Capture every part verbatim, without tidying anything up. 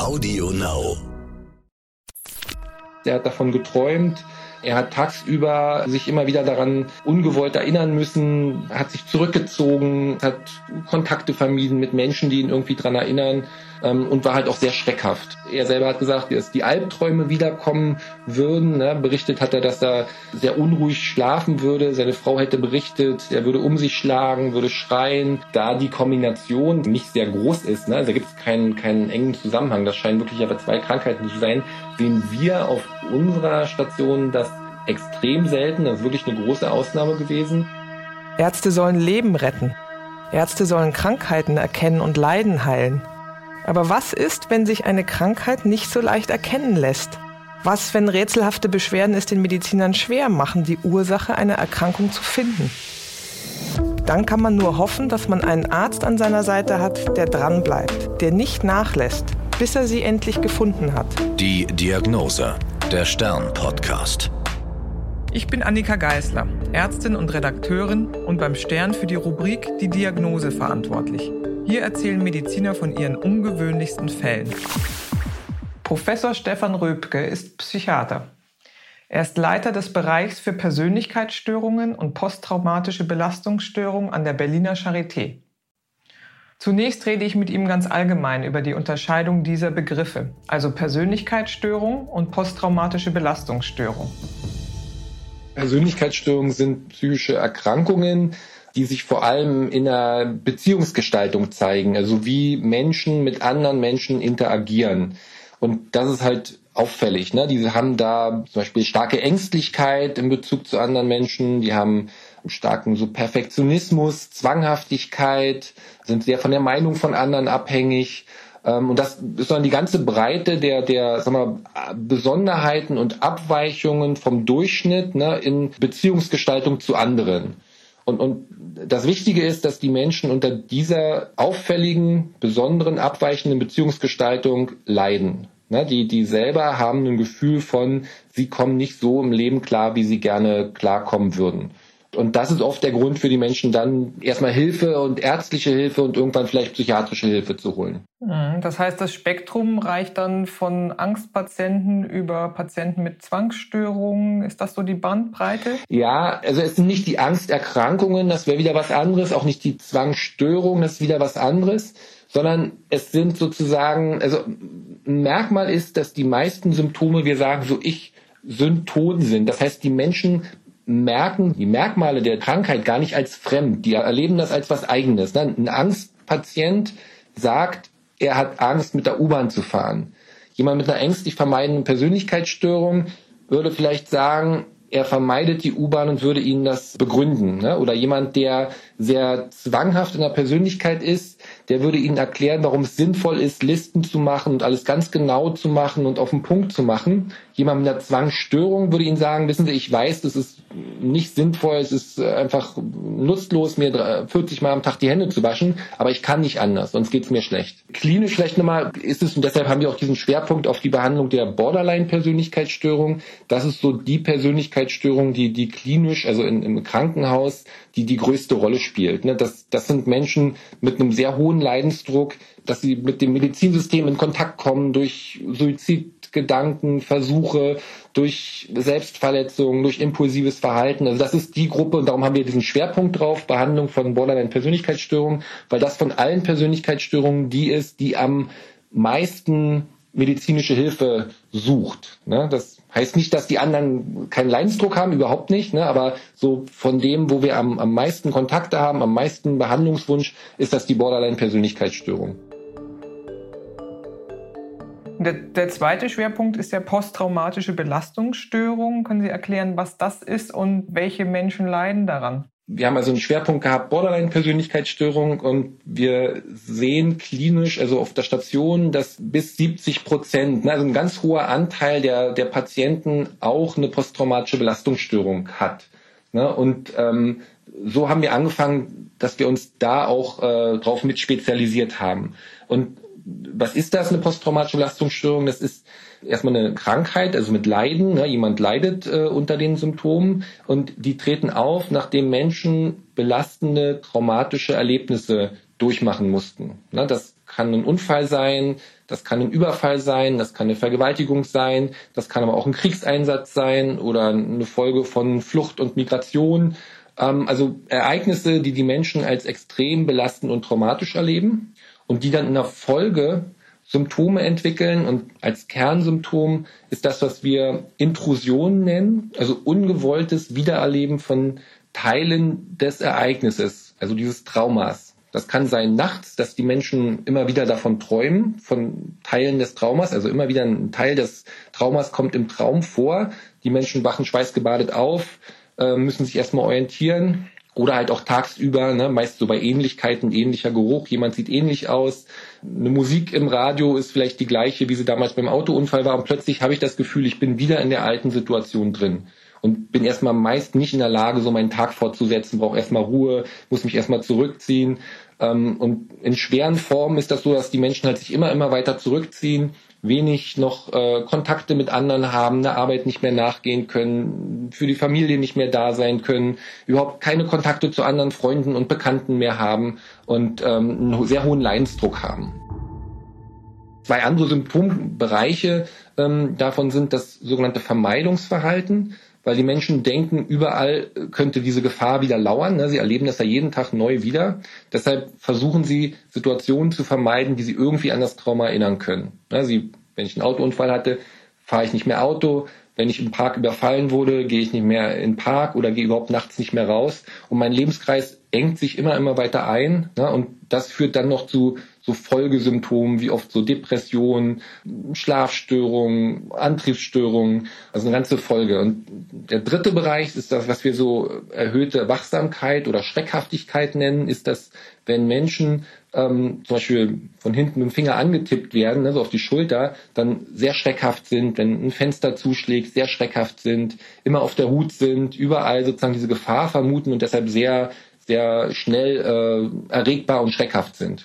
Audio Now. Er hat davon geträumt. Er hat tagsüber sich immer wieder daran ungewollt erinnern müssen, hat sich zurückgezogen, hat Kontakte vermieden mit Menschen, die ihn irgendwie daran erinnern, ähm, und war halt auch sehr schreckhaft. Er selber hat gesagt, dass die Albträume wiederkommen würden. Ne? Berichtet hat er, dass er sehr unruhig schlafen würde. Seine Frau hätte berichtet, er würde um sich schlagen, würde schreien. Da die Kombination nicht sehr groß ist, ne? Also da gibt es keinen, keinen engen Zusammenhang. Das scheinen wirklich aber zwei Krankheiten zu sein. Sehen wir auf unserer Station das extrem selten. Das ist wirklich eine große Ausnahme gewesen. Ärzte sollen Leben retten. Ärzte sollen Krankheiten erkennen und Leiden heilen. Aber was ist, wenn sich eine Krankheit nicht so leicht erkennen lässt? Was, wenn rätselhafte Beschwerden es den Medizinern schwer machen, die Ursache einer Erkrankung zu finden? Dann kann man nur hoffen, dass man einen Arzt an seiner Seite hat, der dranbleibt, der nicht nachlässt, bis er sie endlich gefunden hat. Die Diagnose, der Stern-Podcast. Ich bin Annika Geisler, Ärztin und Redakteurin und beim Stern für die Rubrik Die Diagnose verantwortlich. Hier erzählen Mediziner von ihren ungewöhnlichsten Fällen. Professor Stefan Röpke ist Psychiater. Er ist Leiter des Bereichs für Persönlichkeitsstörungen und posttraumatische Belastungsstörungen an der Berliner Charité. Zunächst rede ich mit ihm ganz allgemein über die Unterscheidung dieser Begriffe, also Persönlichkeitsstörung und posttraumatische Belastungsstörung. Persönlichkeitsstörungen sind psychische Erkrankungen, die sich vor allem in der Beziehungsgestaltung zeigen, also wie Menschen mit anderen Menschen interagieren. Und das ist halt auffällig, ne? Die haben da zum Beispiel starke Ängstlichkeit in Bezug zu anderen Menschen, die haben einen starken so Perfektionismus, Zwanghaftigkeit, sind sehr von der Meinung von anderen abhängig. Und das ist dann die ganze Breite der, der sag mal, Besonderheiten und Abweichungen vom Durchschnitt, ne, in Beziehungsgestaltung zu anderen. Und, und das Wichtige ist, dass die Menschen unter dieser auffälligen, besonderen, abweichenden Beziehungsgestaltung leiden. Ne, die, die selber haben ein Gefühl von, sie kommen nicht so im Leben klar, wie sie gerne klarkommen würden. Und das ist oft der Grund für die Menschen, dann erstmal Hilfe und ärztliche Hilfe und irgendwann vielleicht psychiatrische Hilfe zu holen. Das heißt, das Spektrum reicht dann von Angstpatienten über Patienten mit Zwangsstörungen. Ist das so die Bandbreite? Ja, also es sind nicht die Angsterkrankungen, das wäre wieder was anderes, auch nicht die Zwangsstörungen, das ist wieder was anderes, sondern es sind sozusagen, also ein Merkmal ist, dass die meisten Symptome, wir sagen so Ich-Synton sind. Das heißt, die Menschen merken die Merkmale der Krankheit gar nicht als fremd. Die erleben das als was Eigenes. Ein Angstpatient sagt, er hat Angst, mit der U-Bahn zu fahren. Jemand mit einer ängstlich vermeidenden Persönlichkeitsstörung würde vielleicht sagen, er vermeidet die U-Bahn und würde ihnen das begründen. Oder jemand, der sehr zwanghaft in der Persönlichkeit ist, der würde ihnen erklären, warum es sinnvoll ist, Listen zu machen und alles ganz genau zu machen und auf den Punkt zu machen. Jemand mit einer Zwangsstörung würde ihnen sagen, wissen Sie, ich weiß, das ist nicht sinnvoll, es ist einfach nutzlos, mir vierzig Mal am Tag die Hände zu waschen, aber ich kann nicht anders, sonst geht es mir schlecht. Klinisch vielleicht nochmal ist es, und deshalb haben wir auch diesen Schwerpunkt auf die Behandlung der Borderline-Persönlichkeitsstörung. Das ist so die Persönlichkeitsstörung, die, die klinisch, also in, im Krankenhaus, die die größte Rolle spielt. Das, das sind Menschen mit einem sehr hohen Leidensdruck, dass sie mit dem Medizinsystem in Kontakt kommen durch Suizidgedanken, Versuche, durch Selbstverletzungen, durch impulsives Verhalten. Also das ist die Gruppe und darum haben wir diesen Schwerpunkt drauf, Behandlung von Borderline-Persönlichkeitsstörungen, weil das von allen Persönlichkeitsstörungen die ist, die am meisten medizinische Hilfe sucht. Das heißt nicht, dass die anderen keinen Leidensdruck haben, überhaupt nicht, aber so von dem, wo wir am, am meisten Kontakte haben, am meisten Behandlungswunsch, ist das die Borderline-Persönlichkeitsstörung. Der, der zweite Schwerpunkt ist der posttraumatische Belastungsstörung. Können Sie erklären, was das ist und welche Menschen leiden daran? Wir haben also einen Schwerpunkt gehabt, Borderline-Persönlichkeitsstörung, und wir sehen klinisch, also auf der Station, dass bis siebzig Prozent, also ein ganz hoher Anteil der, der Patienten auch eine posttraumatische Belastungsstörung hat. Und ähm, so haben wir angefangen, dass wir uns da auch äh, drauf mit spezialisiert haben. Und was ist das, eine posttraumatische Belastungsstörung? Das ist erstmal eine Krankheit, also mit Leiden. Ne? Jemand leidet äh, unter den Symptomen und die treten auf, nachdem Menschen belastende, traumatische Erlebnisse durchmachen mussten. Ne? Das kann ein Unfall sein, das kann ein Überfall sein, das kann eine Vergewaltigung sein, das kann aber auch ein Kriegseinsatz sein oder eine Folge von Flucht und Migration. Ähm, also Ereignisse, die die Menschen als extrem belastend und traumatisch erleben und die dann in der Folge Symptome entwickeln. Und als Kernsymptom ist das, was wir Intrusion nennen, also ungewolltes Wiedererleben von Teilen des Ereignisses, also dieses Traumas. Das kann sein nachts, dass die Menschen immer wieder davon träumen, von Teilen des Traumas, also immer wieder ein Teil des Traumas kommt im Traum vor. Die Menschen wachen schweißgebadet auf, äh, müssen sich erstmal orientieren oder halt auch tagsüber, ne, meist so bei Ähnlichkeiten, ähnlicher Geruch, jemand sieht ähnlich aus. Eine Musik im Radio ist vielleicht die gleiche, wie sie damals beim Autounfall war und plötzlich habe ich das Gefühl, ich bin wieder in der alten Situation drin. Und bin erstmal meist nicht in der Lage, so meinen Tag fortzusetzen, brauche erstmal Ruhe, muss mich erstmal zurückziehen. Und in schweren Formen ist das so, dass die Menschen halt sich immer, immer weiter zurückziehen, wenig noch äh, Kontakte mit anderen haben, der Arbeit nicht mehr nachgehen können, für die Familie nicht mehr da sein können, überhaupt keine Kontakte zu anderen Freunden und Bekannten mehr haben und ähm, einen sehr hohen Leidensdruck haben. Zwei andere Symptombereiche ähm, davon sind das sogenannte Vermeidungsverhalten, weil die Menschen denken, überall könnte diese Gefahr wieder lauern. Ne? Sie erleben das ja jeden Tag neu wieder. Deshalb versuchen sie, Situationen zu vermeiden, die sie irgendwie an das Trauma erinnern können. Ne? Sie, wenn ich einen Autounfall hatte, fahre ich nicht mehr Auto. Wenn ich im Park überfallen wurde, gehe ich nicht mehr in den Park oder gehe überhaupt nachts nicht mehr raus. Und mein Lebenskreis engt sich immer, immer weiter ein. Ne? Und das führt dann noch zu so Folgesymptomen wie oft so Depressionen, Schlafstörungen, Antriebsstörungen, also eine ganze Folge. Und der dritte Bereich ist das, was wir so erhöhte Wachsamkeit oder Schreckhaftigkeit nennen, ist das, wenn Menschen ähm, zum Beispiel von hinten mit dem Finger angetippt werden, ne, so auf die Schulter, dann sehr schreckhaft sind, wenn ein Fenster zuschlägt, sehr schreckhaft sind, immer auf der Hut sind, überall sozusagen diese Gefahr vermuten und deshalb sehr, sehr schnell äh, erregbar und schreckhaft sind.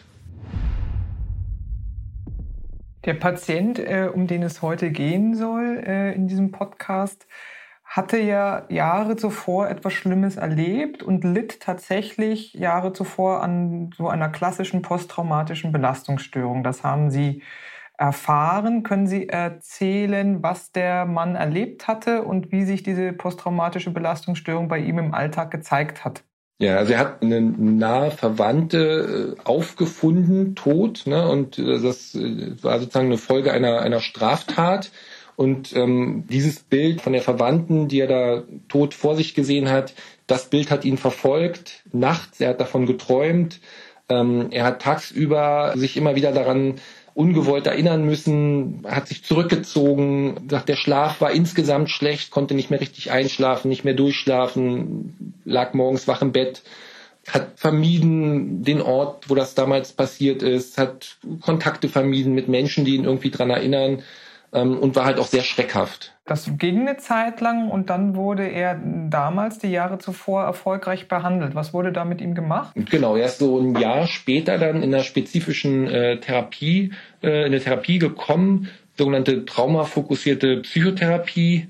Der Patient, äh, um den es heute gehen soll äh, in diesem Podcast, hatte ja Jahre zuvor etwas Schlimmes erlebt und litt tatsächlich Jahre zuvor an so einer klassischen posttraumatischen Belastungsstörung. Das haben Sie erfahren. Können Sie erzählen, was der Mann erlebt hatte und wie sich diese posttraumatische Belastungsstörung bei ihm im Alltag gezeigt hat? Ja, also er hat eine nahe Verwandte aufgefunden, tot, ne, und das war sozusagen eine Folge einer einer Straftat. Und ähm, dieses Bild von der Verwandten, die er da tot vor sich gesehen hat, das Bild hat ihn verfolgt, nachts, er hat davon geträumt. Ähm, er hat tagsüber sich immer wieder daran ungewollt erinnern müssen, hat sich zurückgezogen, sagt, der Schlaf war insgesamt schlecht, konnte nicht mehr richtig einschlafen, nicht mehr durchschlafen, lag morgens wach im Bett, hat vermieden den Ort, wo das damals passiert ist, hat Kontakte vermieden mit Menschen, die ihn irgendwie dran erinnern, ähm, und war halt auch sehr schreckhaft. Das ging eine Zeit lang und dann wurde er damals, die Jahre zuvor, erfolgreich behandelt. Was wurde da mit ihm gemacht? Genau, er ist so ein Jahr später dann in einer spezifischen äh, Therapie, äh, in eine Therapie gekommen, sogenannte traumafokussierte Psychotherapie.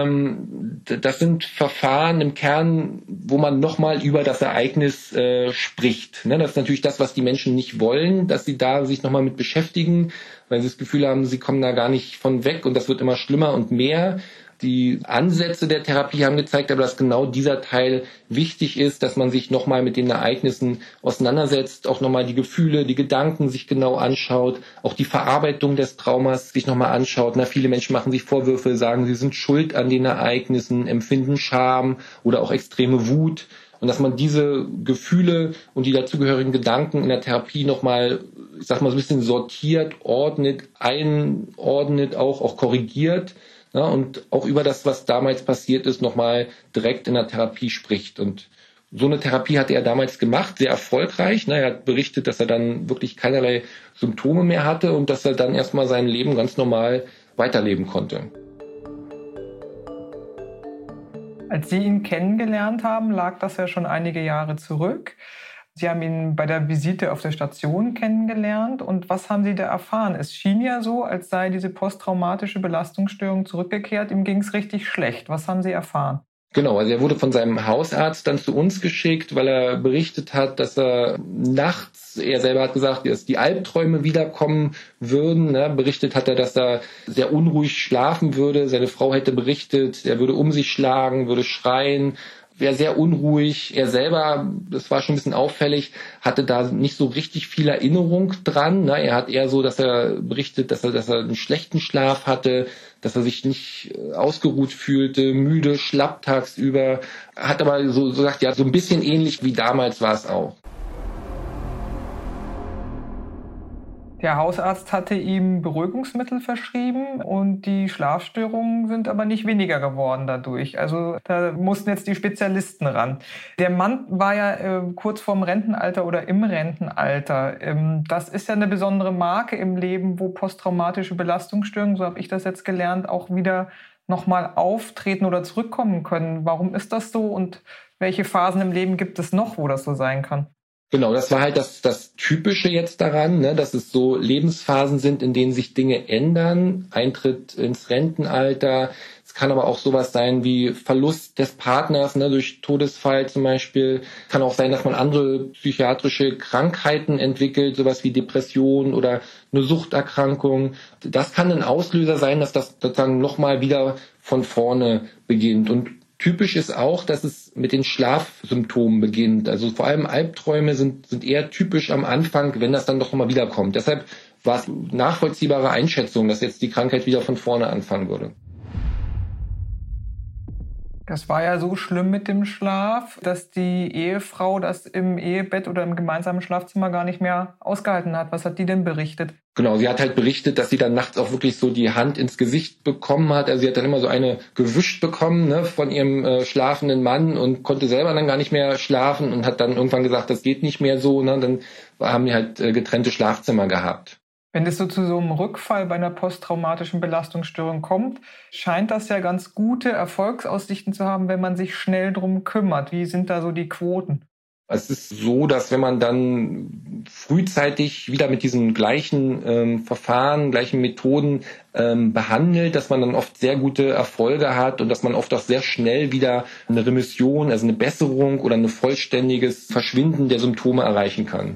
Ähm, das sind Verfahren im Kern, wo man nochmal über das Ereignis äh, spricht. Ne? Das ist natürlich das, was die Menschen nicht wollen, dass sie da sich nochmal mit beschäftigen, weil sie das Gefühl haben, sie kommen da gar nicht von weg und das wird immer schlimmer und mehr. Die Ansätze der Therapie haben gezeigt, aber dass genau dieser Teil wichtig ist, dass man sich nochmal mit den Ereignissen auseinandersetzt, auch nochmal die Gefühle, die Gedanken sich genau anschaut, auch die Verarbeitung des Traumas sich nochmal anschaut. Na, viele Menschen machen sich Vorwürfe, sagen, sie sind schuld an den Ereignissen, empfinden Scham oder auch extreme Wut. Und dass man diese Gefühle und die dazugehörigen Gedanken in der Therapie nochmal, ich sag mal, so ein bisschen sortiert, ordnet, einordnet, auch, auch korrigiert. Ja, und auch über das, was damals passiert ist, nochmal direkt in der Therapie spricht. Und so eine Therapie hatte er damals gemacht, sehr erfolgreich. Er hat berichtet, dass er dann wirklich keinerlei Symptome mehr hatte und dass er dann erstmal sein Leben ganz normal weiterleben konnte. Als Sie ihn kennengelernt haben, lag das ja schon einige Jahre zurück. Sie haben ihn bei der Visite auf der Station kennengelernt. Und was haben Sie da erfahren? Es schien ja so, als sei diese posttraumatische Belastungsstörung zurückgekehrt. Ihm ging es richtig schlecht. Was haben Sie erfahren? Genau, also er wurde von seinem Hausarzt dann zu uns geschickt, weil er berichtet hat, dass er nachts, er selber hat gesagt, dass die Albträume wiederkommen würden. Ne? Berichtet hat er, dass er sehr unruhig schlafen würde. Seine Frau hätte berichtet, er würde um sich schlagen, würde schreien, wäre sehr unruhig. Er selber, das war schon ein bisschen auffällig, hatte da nicht so richtig viel Erinnerung dran. Ne? Er hat eher so, dass er berichtet, dass er, dass er einen schlechten Schlaf hatte, dass er sich nicht ausgeruht fühlte, müde, schlapp tagsüber. Hat aber so, so gesagt, ja, so ein bisschen ähnlich wie damals war es auch. Der Hausarzt hatte ihm Beruhigungsmittel verschrieben und die Schlafstörungen sind aber nicht weniger geworden dadurch. Also da mussten jetzt die Spezialisten ran. Der Mann war ja äh, kurz vorm Rentenalter oder im Rentenalter. Ähm, das ist ja eine besondere Marke im Leben, wo posttraumatische Belastungsstörungen, so habe ich das jetzt gelernt, auch wieder nochmal auftreten oder zurückkommen können. Warum ist das so und welche Phasen im Leben gibt es noch, wo das so sein kann? Genau, das war halt das, das Typische jetzt daran, ne, dass es so Lebensphasen sind, in denen sich Dinge ändern. Eintritt ins Rentenalter. Es kann aber auch sowas sein wie Verlust des Partners, ne, durch Todesfall zum Beispiel. Kann auch sein, dass man andere psychiatrische Krankheiten entwickelt, sowas wie Depression oder eine Suchterkrankung. Das kann ein Auslöser sein, dass das sozusagen nochmal wieder von vorne beginnt. Und typisch ist auch, dass es mit den Schlafsymptomen beginnt. Also vor allem Albträume sind, sind eher typisch am Anfang, wenn das dann doch mal wiederkommt. Deshalb war es nachvollziehbare Einschätzung, dass jetzt die Krankheit wieder von vorne anfangen würde. Das war ja so schlimm mit dem Schlaf, dass die Ehefrau das im Ehebett oder im gemeinsamen Schlafzimmer gar nicht mehr ausgehalten hat. Was hat die denn berichtet? Genau, sie hat halt berichtet, dass sie dann nachts auch wirklich so die Hand ins Gesicht bekommen hat. Also sie hat dann immer so eine gewischt bekommen, ne, von ihrem äh, schlafenden Mann und konnte selber dann gar nicht mehr schlafen und hat dann irgendwann gesagt, das geht nicht mehr so. Ne? Dann haben die halt äh, getrennte Schlafzimmer gehabt. Wenn es so zu so einem Rückfall bei einer posttraumatischen Belastungsstörung kommt, scheint das ja ganz gute Erfolgsaussichten zu haben, wenn man sich schnell drum kümmert. Wie sind da so die Quoten? Es ist so, dass wenn man dann frühzeitig wieder mit diesen gleichen ähm, Verfahren, gleichen Methoden ähm, behandelt, dass man dann oft sehr gute Erfolge hat und dass man oft auch sehr schnell wieder eine Remission, also eine Besserung oder ein vollständiges Verschwinden der Symptome erreichen kann.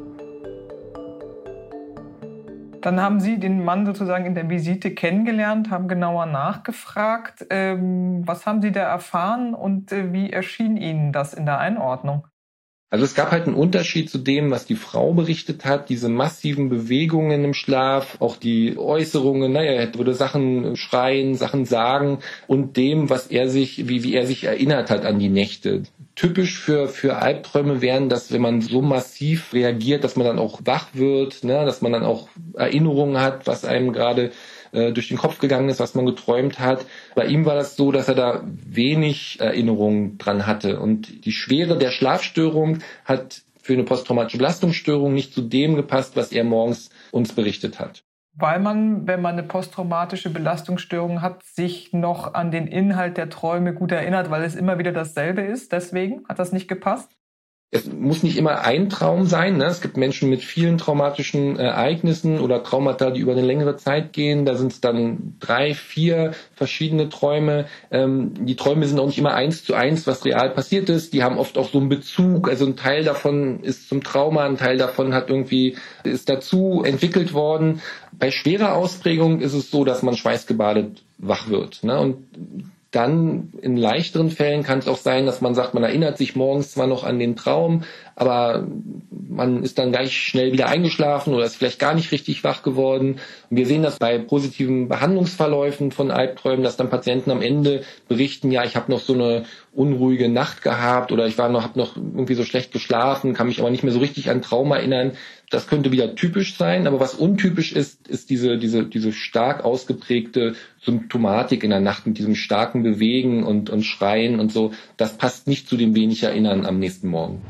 Dann haben Sie den Mann sozusagen in der Visite kennengelernt, haben genauer nachgefragt. Ähm, was haben Sie da erfahren und äh, wie erschien Ihnen das in der Einordnung? Also es gab halt einen Unterschied zu dem, was die Frau berichtet hat, diese massiven Bewegungen im Schlaf, auch die Äußerungen, naja, er würde Sachen schreien, Sachen sagen und dem, was er sich, wie, wie er sich erinnert hat an die Nächte. Typisch für, für Albträume wären, dass wenn man so massiv reagiert, dass man dann auch wach wird, ne, dass man dann auch Erinnerungen hat, was einem gerade äh, durch den Kopf gegangen ist, was man geträumt hat. Bei ihm war das so, dass er da wenig Erinnerungen dran hatte. Und die Schwere der Schlafstörung hat für eine posttraumatische Belastungsstörung nicht zu dem gepasst, was er morgens uns berichtet hat. Weil man, wenn man eine posttraumatische Belastungsstörung hat, sich noch an den Inhalt der Träume gut erinnert, weil es immer wieder dasselbe ist. Deswegen hat das nicht gepasst? Es muss nicht immer ein Traum sein. Ne? Es gibt Menschen mit vielen traumatischen Ereignissen oder Traumata, die über eine längere Zeit gehen. Da sind es dann drei, vier verschiedene Träume. Ähm, die Träume sind auch nicht immer eins zu eins, was real passiert ist. Die haben oft auch so einen Bezug. Also ein Teil davon ist zum Trauma, ein Teil davon hat irgendwie ist dazu entwickelt worden. Bei schwerer Ausprägung ist es so, dass man schweißgebadet wach wird. Ne? Und dann in leichteren Fällen kann es auch sein, dass man sagt, man erinnert sich morgens zwar noch an den Traum, aber man ist dann gleich schnell wieder eingeschlafen oder ist vielleicht gar nicht richtig wach geworden. Und wir sehen das bei positiven Behandlungsverläufen von Albträumen, dass dann Patienten am Ende berichten, ja, ich habe noch so eine unruhige Nacht gehabt oder ich war noch, habe noch irgendwie so schlecht geschlafen, kann mich aber nicht mehr so richtig an Traum erinnern. Das könnte wieder typisch sein, aber was untypisch ist, ist diese, diese, diese stark ausgeprägte Symptomatik in der Nacht mit diesem starken Bewegen und, und Schreien und so. Das passt nicht zu dem wenig Erinnern am nächsten Morgen.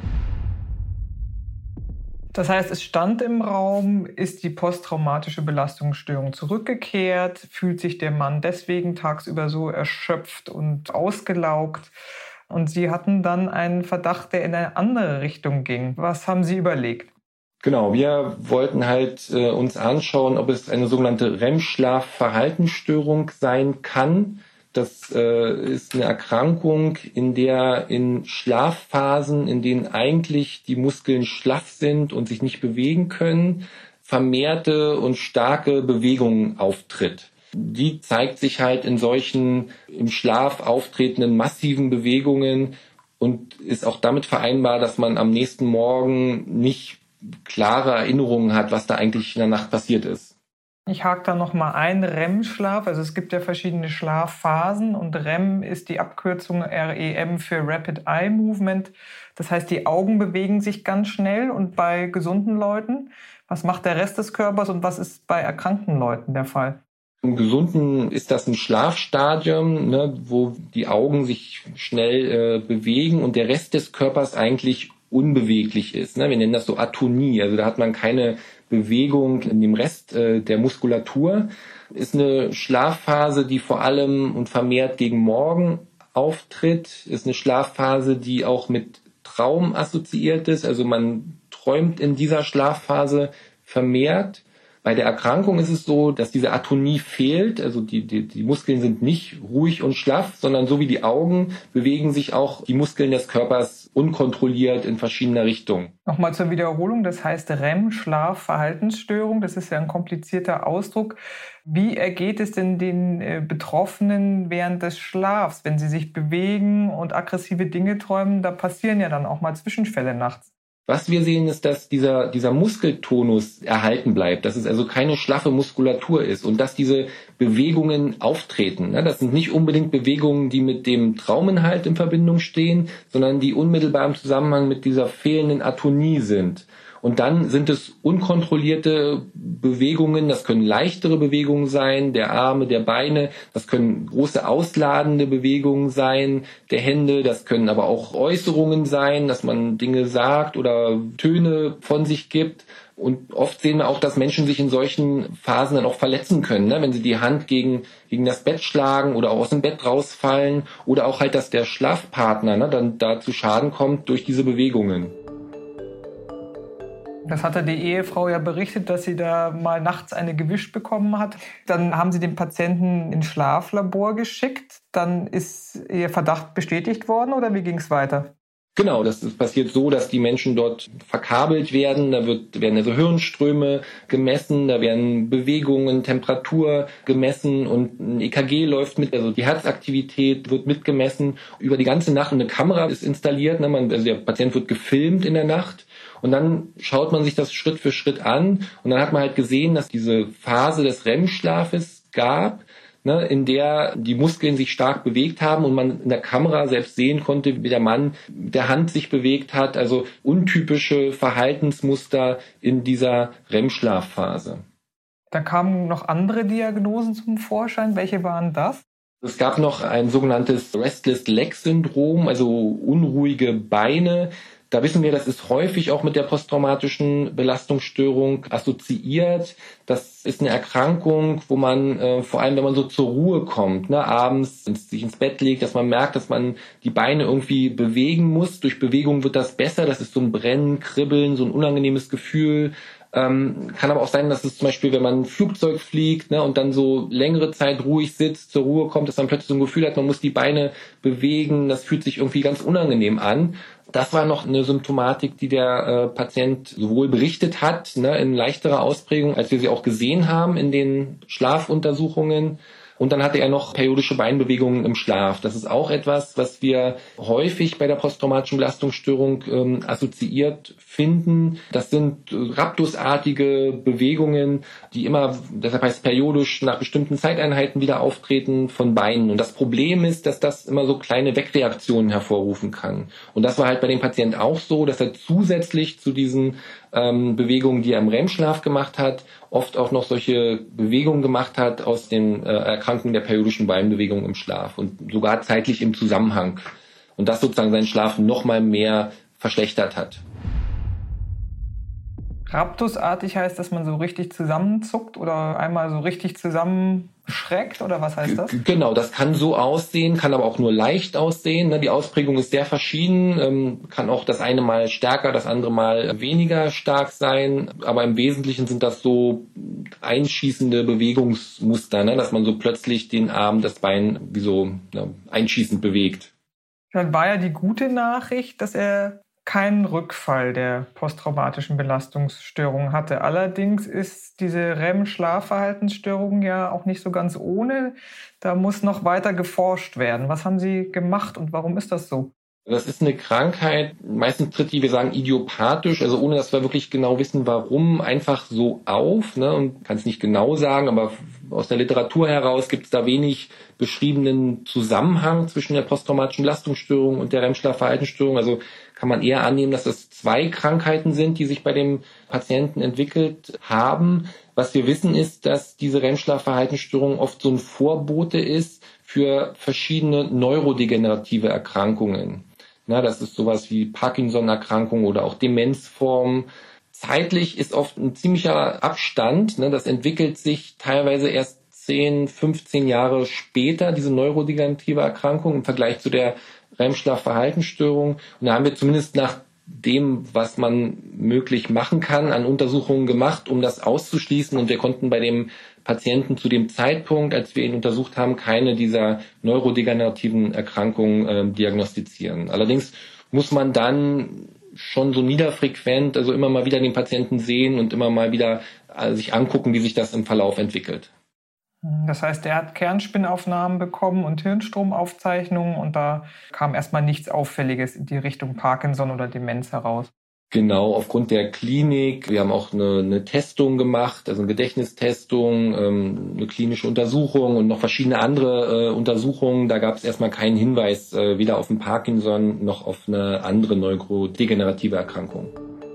Das heißt, es stand im Raum, ist die posttraumatische Belastungsstörung zurückgekehrt, fühlt sich der Mann deswegen tagsüber so erschöpft und ausgelaugt. Und Sie hatten dann einen Verdacht, der in eine andere Richtung ging. Was haben Sie überlegt? Genau, wir wollten halt äh, uns anschauen, ob es eine sogenannte R E M-Schlafverhaltensstörung sein kann. Das äh, ist eine Erkrankung, in der in Schlafphasen, in denen eigentlich die Muskeln schlaff sind und sich nicht bewegen können, vermehrte und starke Bewegung auftritt. Die zeigt sich halt in solchen im Schlaf auftretenden massiven Bewegungen und ist auch damit vereinbar, dass man am nächsten Morgen nicht klare Erinnerungen hat, was da eigentlich in der Nacht passiert ist. Ich hake da nochmal ein, R E M-Schlaf, also es gibt ja verschiedene Schlafphasen und R E M ist die Abkürzung R E M für Rapid Eye Movement. Das heißt, die Augen bewegen sich ganz schnell und bei gesunden Leuten. Was macht der Rest des Körpers und was ist bei erkrankten Leuten der Fall? Im Gesunden ist das ein Schlafstadium, ne, wo die Augen sich schnell äh, bewegen und der Rest des Körpers eigentlich unbeweglich ist. Ne? Wir nennen das so Atonie, also da hat man keine Bewegung in dem Rest äh, der Muskulatur. Ist eine Schlafphase, die vor allem und vermehrt gegen Morgen auftritt. Ist eine Schlafphase, die auch mit Traum assoziiert ist. Also man träumt in dieser Schlafphase vermehrt. Bei der Erkrankung ist es so, dass diese Atonie fehlt, also die, die, die Muskeln sind nicht ruhig und schlaff, sondern so wie die Augen bewegen sich auch die Muskeln des Körpers unkontrolliert in verschiedener Richtung. Nochmal zur Wiederholung, das heißt R E M, Schlaf, Verhaltensstörung, das ist ja ein komplizierter Ausdruck. Wie ergeht es denn den äh, Betroffenen während des Schlafs, wenn sie sich bewegen und aggressive Dinge träumen? Da passieren ja dann auch mal Zwischenfälle nachts. Was wir sehen, ist, dass dieser, dieser Muskeltonus erhalten bleibt, dass es also keine schlaffe Muskulatur ist und dass diese Bewegungen auftreten. Das sind nicht unbedingt Bewegungen, die mit dem Trauminhalt in Verbindung stehen, sondern die unmittelbar im Zusammenhang mit dieser fehlenden Atonie sind. Und dann sind es unkontrollierte Bewegungen, das können leichtere Bewegungen sein, der Arme, der Beine, das können große ausladende Bewegungen sein, der Hände, das können aber auch Äußerungen sein, dass man Dinge sagt oder Töne von sich gibt. Und oft sehen wir auch, dass Menschen sich in solchen Phasen dann auch verletzen können, ne? Wenn sie die Hand gegen, gegen das Bett schlagen oder auch aus dem Bett rausfallen oder auch halt, dass der Schlafpartner, ne, dann da zu Schaden kommt durch diese Bewegungen. Das hatte die Ehefrau ja berichtet, dass sie da mal nachts eine gewischt bekommen hat. Dann haben sie den Patienten ins Schlaflabor geschickt. Dann ist ihr Verdacht bestätigt worden oder wie ging es weiter? Genau, das passiert so, dass die Menschen dort verkabelt werden. Da wird, werden also Hirnströme gemessen, da werden Bewegungen, Temperatur gemessen und ein E K G läuft mit. Also die Herzaktivität wird mitgemessen über die ganze Nacht. Und eine Kamera ist installiert. Ne? Man, also der Patient wird gefilmt in der Nacht. Und dann schaut man sich das Schritt für Schritt an und dann hat man halt gesehen, dass diese Phase des R E M-Schlafes gab, ne, in der die Muskeln sich stark bewegt haben und man in der Kamera selbst sehen konnte, wie der Mann mit der Hand sich bewegt hat, also untypische Verhaltensmuster in dieser R E M-Schlafphase. Da kamen noch andere Diagnosen zum Vorschein. Welche waren das? Es gab noch ein sogenanntes Restless Leg Syndrom, also unruhige Beine. Da wissen wir, das ist häufig auch mit der posttraumatischen Belastungsstörung assoziiert. Das ist eine Erkrankung, wo man, äh, vor allem wenn man so zur Ruhe kommt, ne, abends sich ins Bett legt, dass man merkt, dass man die Beine irgendwie bewegen muss. Durch Bewegung wird das besser. Das ist so ein Brennen, Kribbeln, so ein unangenehmes Gefühl. Ähm, kann aber auch sein, dass es zum Beispiel, wenn man ein Flugzeug fliegt, ne, und dann so längere Zeit ruhig sitzt, zur Ruhe kommt, dass man plötzlich so ein Gefühl hat, man muss die Beine bewegen. Das fühlt sich irgendwie ganz unangenehm an. Das war noch eine Symptomatik, die der äh, Patient sowohl berichtet hat, ne, in leichterer Ausprägung, als wir sie auch gesehen haben in den Schlafuntersuchungen. Und dann hatte er noch periodische Beinbewegungen im Schlaf. Das ist auch etwas, was wir häufig bei der posttraumatischen Belastungsstörung ähm, assoziiert finden. Das sind raptusartige Bewegungen, die immer, deshalb heißt periodisch, nach bestimmten Zeiteinheiten wieder auftreten von Beinen. Und das Problem ist, dass das immer so kleine Wegreaktionen hervorrufen kann. Und das war halt bei dem Patienten auch so, dass er zusätzlich zu diesen ähm, Bewegungen, die er im R E M-Schlaf gemacht hat, oft auch noch solche Bewegungen gemacht hat aus den äh, Erkrankungen der periodischen Beinbewegung im Schlaf und sogar zeitlich im Zusammenhang. Und das sozusagen seinen Schlaf noch mal mehr verschlechtert hat. Raptusartig heißt, dass man so richtig zusammenzuckt oder einmal so richtig zusammenschreckt, oder was heißt das? Genau, das kann so aussehen, kann aber auch nur leicht aussehen. Die Ausprägung ist sehr verschieden, kann auch das eine Mal stärker, das andere Mal weniger stark sein. Aber im Wesentlichen sind das so einschießende Bewegungsmuster, dass man so plötzlich den Arm, das Bein wie so einschießend bewegt. Dann war ja die gute Nachricht, dass er keinen Rückfall der posttraumatischen Belastungsstörung hatte. Allerdings ist diese R E M-Schlafverhaltensstörung ja auch nicht so ganz ohne. Da muss noch weiter geforscht werden. Was haben Sie gemacht und warum ist das so? Das ist eine Krankheit, meistens tritt die, wir sagen, idiopathisch, also ohne dass wir wirklich genau wissen, warum, einfach so auf, ne, und kann es nicht genau sagen, aber aus der Literatur heraus gibt es da wenig beschriebenen Zusammenhang zwischen der posttraumatischen Belastungsstörung und der R E M-Schlafverhaltensstörung. Also kann man eher annehmen, dass das zwei Krankheiten sind, die sich bei dem Patienten entwickelt haben. Was wir wissen ist, dass diese R E M-Schlafverhaltensstörung oft so ein Vorbote ist für verschiedene neurodegenerative Erkrankungen. Na, das ist sowas wie Parkinson-Erkrankung oder auch Demenzformen. Zeitlich ist oft ein ziemlicher Abstand. Ne? Das entwickelt sich teilweise erst zehn, fünfzehn Jahre später, diese neurodegenerative Erkrankung im Vergleich zu der R E M-Schlafverhaltensstörung. Und da haben wir zumindest nach dem, was man möglich machen kann, an Untersuchungen gemacht, um das auszuschließen. Und wir konnten bei dem Patienten zu dem Zeitpunkt, als wir ihn untersucht haben, keine dieser neurodegenerativen Erkrankungen äh, diagnostizieren. Allerdings muss man dann schon so niederfrequent, also immer mal wieder den Patienten sehen und immer mal wieder äh, sich angucken, wie sich das im Verlauf entwickelt. Das heißt, er hat Kernspinnaufnahmen bekommen und Hirnstromaufzeichnungen und da kam erstmal nichts Auffälliges in die Richtung Parkinson oder Demenz heraus. Genau, aufgrund der Klinik. Wir haben auch eine, eine Testung gemacht, also eine Gedächtnistestung, ähm, eine klinische Untersuchung und noch verschiedene andere äh, Untersuchungen. Da gab es erstmal keinen Hinweis, äh, weder auf den Parkinson noch auf eine andere neurodegenerative Erkrankung.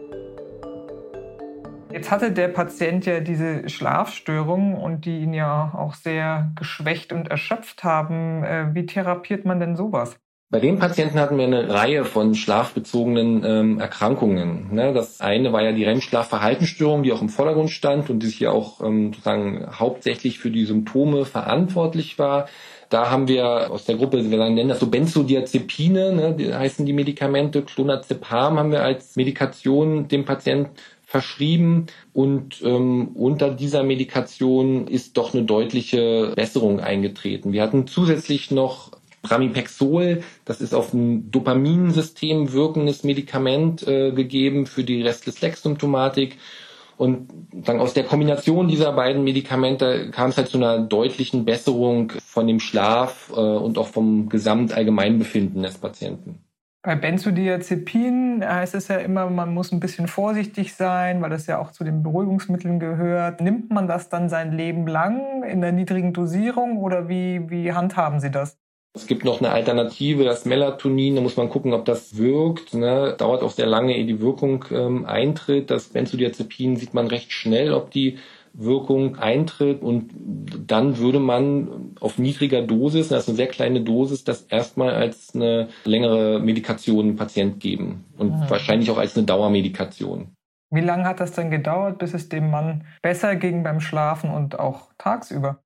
Jetzt hatte der Patient ja diese Schlafstörung und die ihn ja auch sehr geschwächt und erschöpft haben. Äh, wie therapiert man denn sowas? Bei dem Patienten hatten wir eine Reihe von schlafbezogenen ähm, Erkrankungen. Ne? Das eine war ja die R E M-Schlafverhaltensstörung, die auch im Vordergrund stand und die sich ja auch ähm, sozusagen hauptsächlich für die Symptome verantwortlich war. Da haben wir aus der Gruppe, wir nennen das so Benzodiazepine, ne, die heißen die Medikamente, Clonazepam haben wir als Medikation dem Patienten verschrieben und ähm, unter dieser Medikation ist doch eine deutliche Besserung eingetreten. Wir hatten zusätzlich noch Pramipexol, das ist auf ein Dopaminsystem wirkendes Medikament äh, gegeben für die Restless-Legs-Symptomatik. Und dann aus der Kombination dieser beiden Medikamente kam es halt zu einer deutlichen Besserung von dem Schlaf äh, und auch vom Gesamtallgemeinbefinden des Patienten. Bei Benzodiazepinen heißt es ja immer, man muss ein bisschen vorsichtig sein, weil das ja auch zu den Beruhigungsmitteln gehört. Nimmt man das dann sein Leben lang in der niedrigen Dosierung oder wie, wie handhaben Sie das? Es gibt noch eine Alternative, das Melatonin, da muss man gucken, ob das wirkt. Ne? Dauert auch sehr lange, ehe die Wirkung ähm, eintritt. Das Benzodiazepin sieht man recht schnell, ob die Wirkung eintritt. Und dann würde man auf niedriger Dosis, das ist eine sehr kleine Dosis, das erstmal als eine längere Medikation dem Patient geben. Und mhm. wahrscheinlich auch als eine Dauermedikation. Wie lange hat das denn gedauert, bis es dem Mann besser ging beim Schlafen und auch tagsüber?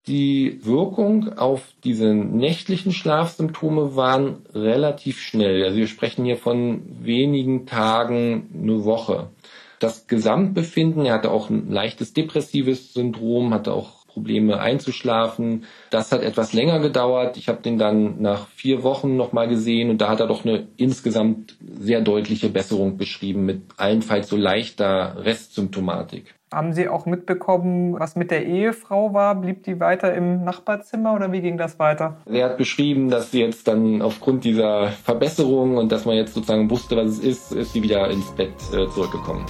Die Wirkung auf diese nächtlichen Schlafsymptome waren relativ schnell. Also wir sprechen hier von wenigen Tagen, eine Woche. Das Gesamtbefinden, er hatte auch ein leichtes depressives Syndrom, hatte auch Probleme einzuschlafen. Das hat etwas länger gedauert. Ich habe den dann nach vier Wochen nochmal gesehen und da hat er doch eine insgesamt sehr deutliche Besserung beschrieben mit allenfalls so leichter Restsymptomatik. Haben Sie auch mitbekommen, was mit der Ehefrau war? Blieb die weiter im Nachbarzimmer oder wie ging das weiter? Er hat beschrieben, dass sie jetzt dann aufgrund dieser Verbesserung und dass man jetzt sozusagen wusste, was es ist, ist sie wieder ins Bett äh, zurückgekommen.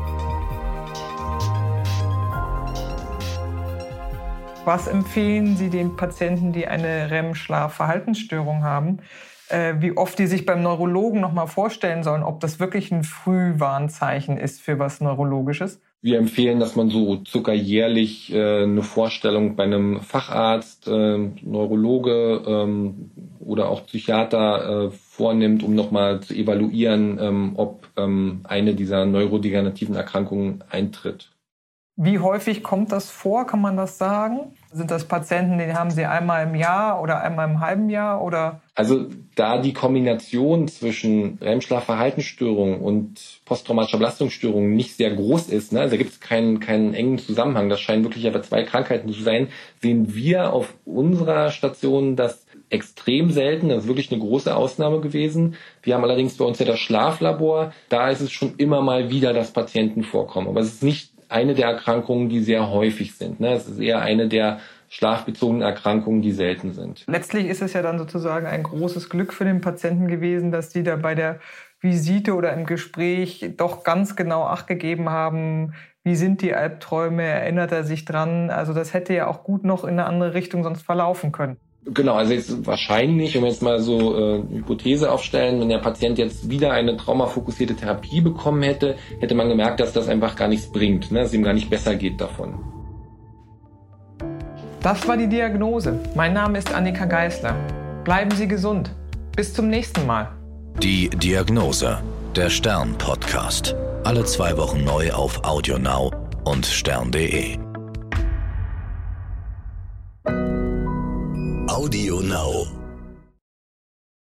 Was empfehlen Sie den Patienten, die eine R E M-Schlafverhaltensstörung haben, äh, wie oft die sich beim Neurologen noch mal vorstellen sollen, ob das wirklich ein Frühwarnzeichen ist für was Neurologisches? Wir empfehlen, dass man so circa jährlich äh, eine Vorstellung bei einem Facharzt, äh, Neurologe, ähm, oder auch Psychiater äh, vornimmt, um nochmal zu evaluieren, ähm, ob ähm, eine dieser neurodegenerativen Erkrankungen eintritt. Wie häufig kommt das vor, kann man das sagen? Sind das Patienten, die haben Sie einmal im Jahr oder einmal im halben Jahr? Oder? Also da die Kombination zwischen R E M-Schlaf-Verhaltensstörungen und posttraumatischer Belastungsstörungen nicht sehr groß ist, ne, also da gibt es keinen, keinen engen Zusammenhang, das scheinen wirklich aber zwei Krankheiten zu sein, sehen wir auf unserer Station das extrem selten, das ist wirklich eine große Ausnahme gewesen. Wir haben allerdings bei uns ja das Schlaflabor, da ist es schon immer mal wieder, dass Patienten vorkommen, aber es ist nicht eine der Erkrankungen, die sehr häufig sind. Ne? Es ist eher eine der schlafbezogenen Erkrankungen, die selten sind. Letztlich ist es ja dann sozusagen ein großes Glück für den Patienten gewesen, dass die da bei der Visite oder im Gespräch doch ganz genau Acht gegeben haben, wie sind die Albträume, erinnert er sich dran. Also das hätte ja auch gut noch in eine andere Richtung sonst verlaufen können. Genau, also jetzt wahrscheinlich, wenn wir jetzt mal so äh, eine Hypothese aufstellen, wenn der Patient jetzt wieder eine traumafokussierte Therapie bekommen hätte, hätte man gemerkt, dass das einfach gar nichts bringt, ne? Dass es ihm gar nicht besser geht davon. Das war die Diagnose. Mein Name ist Annika Geisler. Bleiben Sie gesund. Bis zum nächsten Mal. Die Diagnose, der Stern-Podcast. Alle zwei Wochen neu auf AudioNow und stern punkt de. AudioNow.